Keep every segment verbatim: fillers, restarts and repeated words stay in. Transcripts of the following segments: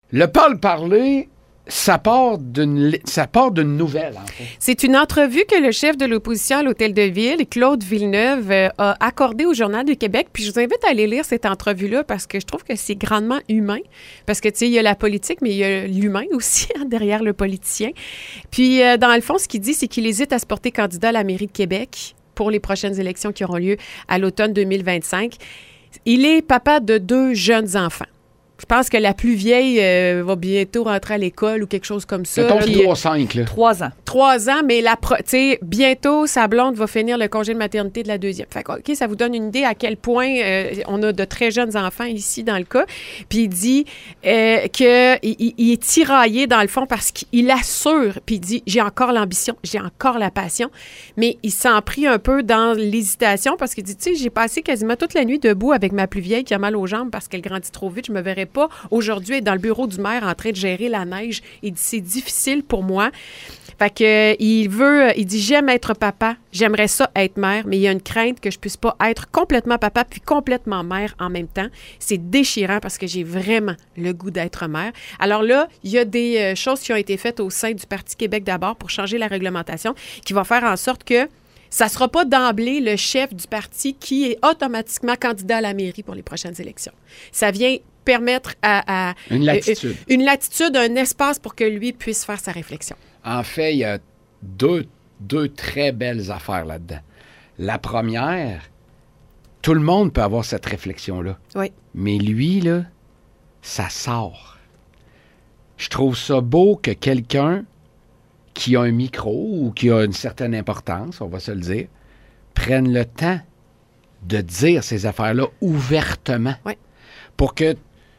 Le parle-parler, ça part d'une, ça part d'une nouvelle, en fait. C'est une entrevue que le chef de l'opposition à l'Hôtel de Ville, Claude Villeneuve, euh, a accordée au Journal du Québec. Puis je vous invite à aller lire cette entrevue-là parce que je trouve que c'est grandement humain. Parce que, tu sais, il y a la politique, mais il y a l'humain aussi hein, derrière le politicien. Puis, euh, dans le fond, ce qu'il dit, c'est qu'il hésite à se porter candidat à la mairie de Québec pour les prochaines élections qui auront lieu à l'automne deux mille vingt-cinq. Il est papa de deux jeunes enfants. Je pense que la plus vieille euh, va bientôt rentrer à l'école ou quelque chose comme ça. Mettons Puis, trois cinq, là. Trois ans. Trois ans, mais la pro- tu sais, bientôt, sa blonde va finir le congé de maternité de la deuxième. Fait que, OK, ça vous donne une idée à quel point euh, on a de très jeunes enfants ici dans le cas. Puis il dit euh, qu'il il, il est tiraillé dans le fond parce qu'il assure, puis il dit, j'ai encore l'ambition, j'ai encore la passion, mais il s'en pris un peu dans l'hésitation parce qu'il dit, tu sais, j'ai passé quasiment toute la nuit debout avec ma plus vieille qui a mal aux jambes parce qu'elle grandit trop vite, je me verrais pas aujourd'hui être dans le bureau du maire en train de gérer la neige. Il dit, c'est difficile pour moi. Fait que, euh, il veut, il dit, j'aime être papa, j'aimerais ça être mère, mais il y a une crainte que je puisse pas être complètement papa puis complètement mère en même temps. C'est déchirant parce que j'ai vraiment le goût d'être mère. Alors là, il y a des euh, choses qui ont été faites au sein du Parti Québec d'abord pour changer la réglementation qui va faire en sorte que ça ne sera pas d'emblée le chef du parti qui est automatiquement candidat à la mairie pour les prochaines élections. Ça vient permettre à... à Une latitude. euh, une latitude, un espace pour que lui puisse faire sa réflexion. En fait, il y a deux, deux très belles affaires là-dedans. La première, tout le monde peut avoir cette réflexion-là. Oui. Mais lui, là, ça sort. Je trouve ça beau que quelqu'un qui a un micro ou qui a une certaine importance, on va se le dire, prenne le temps de dire ces affaires-là ouvertement. Oui. Pour que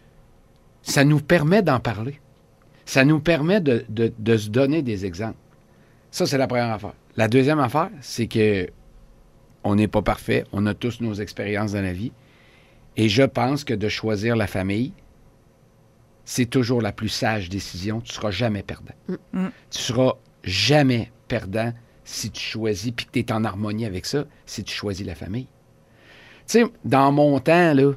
ça nous permet d'en parler. Ça nous permet de, de, de se donner des exemples. Ça, c'est la première affaire. La deuxième affaire, c'est que on n'est pas parfait. On a tous nos expériences dans la vie. Et je pense que de choisir la famille, c'est toujours la plus sage décision. Tu ne seras jamais perdant. Mm. Tu ne seras jamais perdant si tu choisis, puis que tu es en harmonie avec ça, si tu choisis la famille. Tu sais, dans mon temps, là,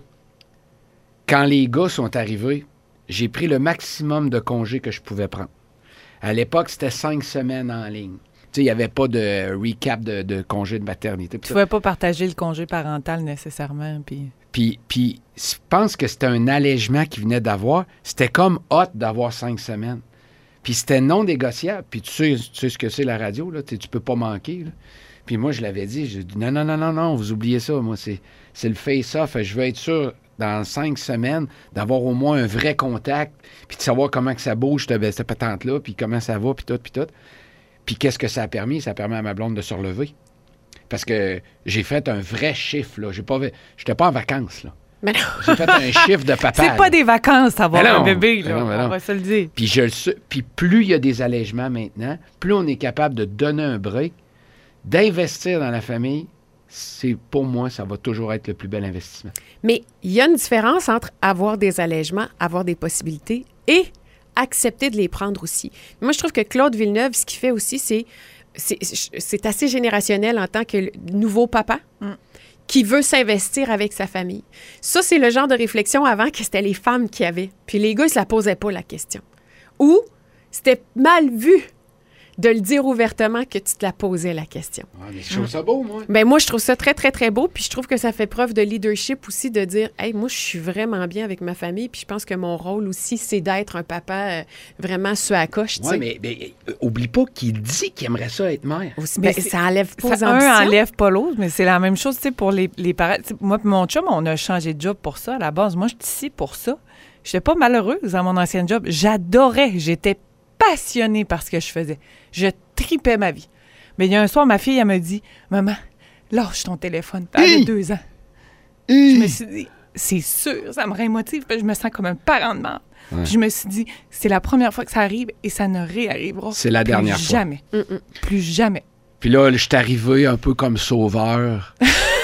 quand les gars sont arrivés, j'ai pris le maximum de congés que je pouvais prendre. À l'époque, c'était cinq semaines en ligne. Tu sais, il n'y avait pas de recap de, de congé de maternité. Tu ne pouvais pas partager le congé parental nécessairement. Puis, puis, puis je pense que c'était un allègement qu'il venait d'avoir. C'était comme hot d'avoir cinq semaines. Puis c'était non négociable. Puis tu sais, tu sais ce que c'est la radio, là. Tu ne peux pas manquer, là. Puis moi, je l'avais dit. J'ai dit, non, non, non, non, non, vous oubliez ça. Moi, c'est, c'est le face-off. Je veux être sûr, dans cinq semaines, d'avoir au moins un vrai contact, puis de savoir comment que ça bouge, cette, cette patente-là, puis comment ça va, puis tout, puis tout. Puis qu'est-ce que ça a permis? Ça a permis à ma blonde de se relever. Parce que j'ai fait un vrai chiffre, là. J'ai pas, j'étais pas en vacances, là. Mais non. J'ai fait un chiffre de papa. c'est là. pas des vacances avoir un bébé, là. Mais non, mais non. On va se le dire. Puis, je le sais, puis plus il y a des allègements maintenant, plus on est capable de donner un break, d'investir dans la famille, c'est, pour moi, ça va toujours être le plus bel investissement. Mais il y a une différence entre avoir des allègements, avoir des possibilités et accepter de les prendre aussi. Moi, je trouve que Claude Villeneuve, ce qu'il fait aussi, c'est, c'est, c'est assez générationnel en tant que nouveau papa mm. qui veut s'investir avec sa famille. Ça, c'est le genre de réflexion avant que c'était les femmes qui avaient. Puis les gars, ils ne se la posaient pas, la question. Ou c'était mal vu de le dire ouvertement que tu te la posais, la question. Ah, mais je trouve ça beau, moi. Ben moi, je trouve ça très, très, très beau. Puis je trouve que ça fait preuve de leadership aussi de dire, « Hey, moi, je suis vraiment bien avec ma famille. Puis je pense que mon rôle aussi, c'est d'être un papa euh, vraiment sur la coche. » Oui, mais, mais euh, oublie pas qu'il dit qu'il aimerait ça être mère. Aussi, ben, ça enlève pas ça, aux ambitions. Un enlève pas l'autre, mais c'est la même chose, tu sais, pour les, les parents. T'sais, moi et mon chum, on a changé de job pour ça. À la base, moi, je suis ici pour ça. Je n'étais pas malheureuse dans mon ancien job. J'adorais. J'étais passionnée par ce que je faisais. Je tripais ma vie. Mais il y a un soir, ma fille, elle me dit, « Maman, lâche ton téléphone. » Elle a deux ans. Je me suis dit, c'est sûr, ça me rémotive. Je me sens comme un parent de merde. Ouais. Je me suis dit, c'est la première fois que ça arrive et ça ne réarrivera c'est la dernière plus fois. jamais. Mm-mm. Plus jamais. Puis là, je suis arrivé un peu comme sauveur.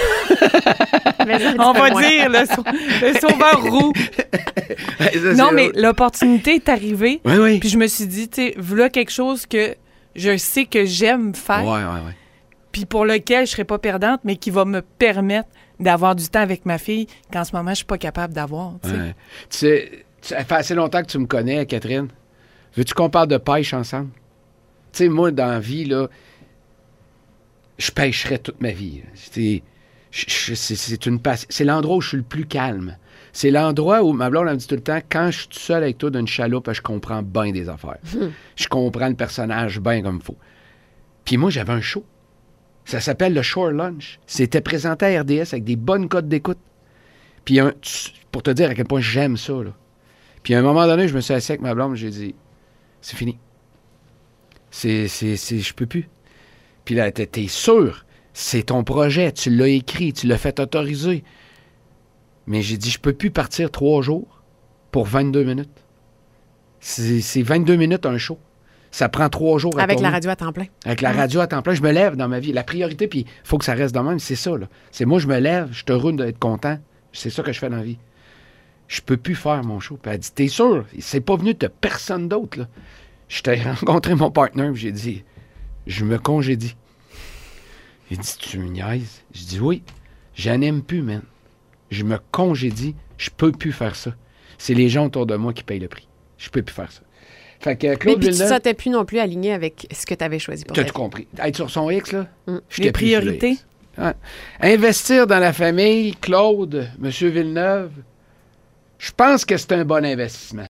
On va moins. dire le, sau- le sauveur roux. Ça, non, mais l'opportunité est arrivée. Oui, oui. Puis je me suis dit, tu sais, voilà quelque chose que je sais que j'aime faire. Oui, oui, oui. Puis pour lequel je ne serai pas perdante, mais qui va me permettre d'avoir du temps avec ma fille qu'en ce moment, je ne suis pas capable d'avoir. Tu sais, ouais. Tu sais Ça fait assez longtemps que tu me connais, Catherine. Veux-tu qu'on parle de pêche ensemble? Tu sais, moi, dans la vie, là, je pêcherais toute ma vie. C'est, je, c'est, c'est, une passe... c'est l'endroit où je suis le plus calme. C'est l'endroit où, ma blonde, elle me dit tout le temps, quand je suis tout seul avec toi d'une chaloupe, je comprends bien des affaires. Hum. Je comprends le personnage bien comme il faut. Puis moi, j'avais un show. Ça s'appelle le Shore Lunch. C'était présenté à R D S avec des bonnes cotes d'écoute. Puis un, pour te dire à quel point j'aime ça, là. Puis à un moment donné, je me suis assis avec ma blonde, j'ai dit, c'est fini. C'est, c'est, c'est, je peux plus. Puis là, t'es, t'es sûr, c'est ton projet, tu l'as écrit, tu l'as fait autoriser. Mais j'ai dit, je peux plus partir trois jours pour vingt-deux minutes. C'est, c'est vingt-deux minutes un show. Ça prend trois jours à Avec tourner. la radio à temps plein. Avec la radio à temps plein. Je me lève dans ma vie. La priorité, puis il faut que ça reste de même, c'est ça, là. C'est moi, je me lève, je suis heureux d'être content. C'est ça que je fais dans la vie. Je peux plus faire mon show. Puis elle dit, t'es sûr? C'est pas venu de personne d'autre, là. Je t'ai rencontré mon partenaire, puis j'ai dit, je me congédie. Il dit, tu me niaises? Je dis, oui, j'en aime plus, man. Je me congédie, je peux plus faire ça. C'est les gens autour de moi qui payent le prix. Je peux plus faire ça. Fait que Claude Mais puis tu Villeneuve... ne sautais plus non plus aligné avec ce que tu avais choisi pour T'as ta tout vie. compris. Être sur son X, là, Mm. j'étais Les plus sur le priorités. X. Ouais. Investir dans la famille, Claude, M. Villeneuve, je pense que c'est un bon investissement.